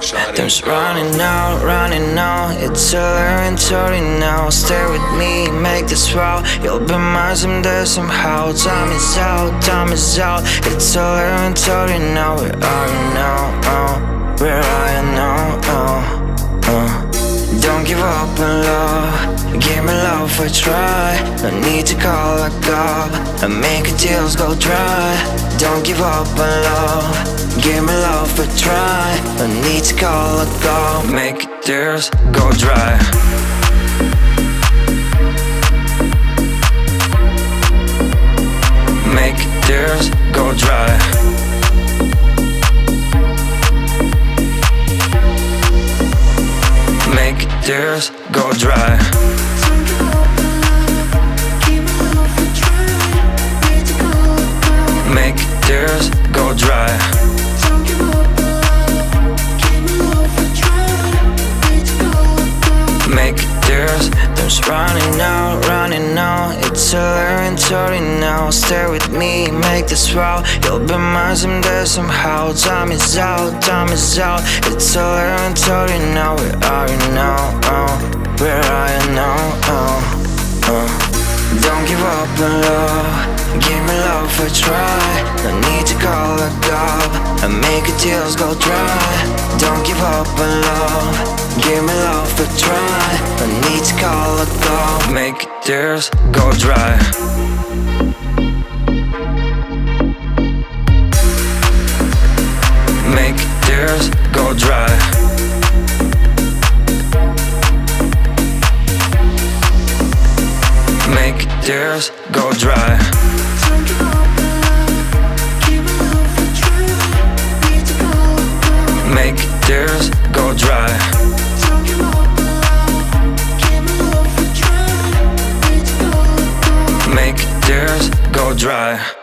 Time's running out, it's 11:30 now. Stay with me, make this route. You'll be mine someday somehow. Time is out, it's 11:30 now. Where are you now? Where are you now? Don't give up on love, give me love a try. No need to call a God and make your tears go dry. Don't give up on love, give me love a try. No need to call a God, make your tears go dry. Make your tears go dry. Make your tears go dry. Make your tears go dry. Make your tears. Time's running out, it's 11:30 now. Stay with me, make this route. You'll be mine someday somehow. Time is out, it's 11:30 now. Where are you now? Where are you now? Don't give up on love, give me love a try. No need to call a God and make your tears go dry. Don't give up on love, give me love a try. No need to call a God, make your tears go dry. Make your tears go dry. Make your tears go dry. Make your tears go dry. Make your tears go dry.